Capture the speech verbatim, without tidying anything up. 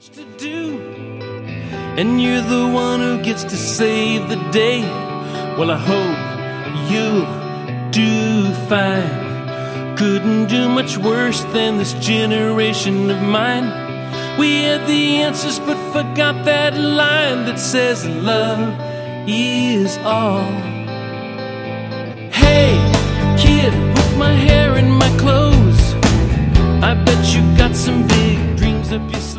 to do, and you're the one who gets to save the day. Well, I hope you'll do fine. Couldn't do much worse than this generation of mine. We had the answers but forgot that line that says love is all. Hey, kid with my hair and my clothes, I bet you got some big dreams up your sleeve.